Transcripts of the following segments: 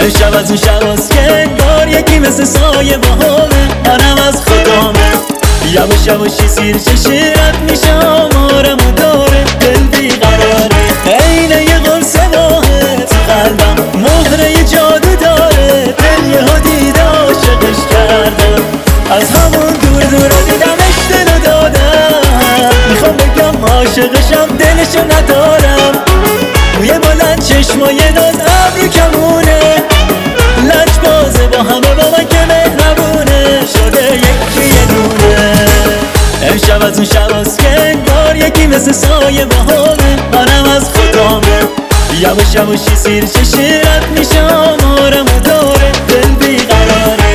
امشب از اون شباست که انگار یکی مثل سایه باهامه، منم از خودامه. یواش یواشی سیر چشیرت میشه آمارم و داره، دل بیقراره. عینه یه قرص ماهه تو قلبم، مهره یه جادو داره. دل یه ها دیده عاشقش کردم، از همون دور دیدمش دلو دادم. میخوام بگم عاشقشم دلشو ندارم. موی بلند چشمای ناز ابرو کمونه، لج بازه با همه با من که مهربونه. شده یکی یه دونه. امشب از اون شباست که انگار یکی مثل سایه باهامه، منم از خودامه. یواش یواشی سیر چشیرت میشه آمارم و داره، دل بیقراره.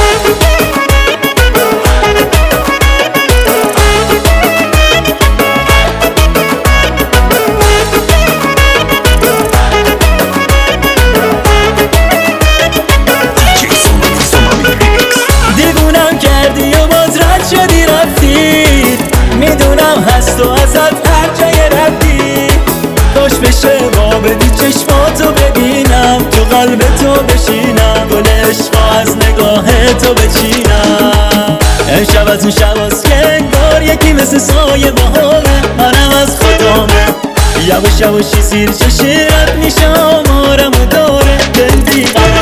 دیوونم کردی و باز رد شدی رفتی، میدونم هست و ازت هر جای رفتی. کاش بشه با بدی چشماتو ببینم، تو قلب تو بشینم، گل عشقا از نگاه تو بچینم. امشب از اون شباست که انگار یکی مثل سایه باهامه، منم از خودامه. یواش یواشی سیر چشیرت میشه آمارم و داره، دل بیقراره.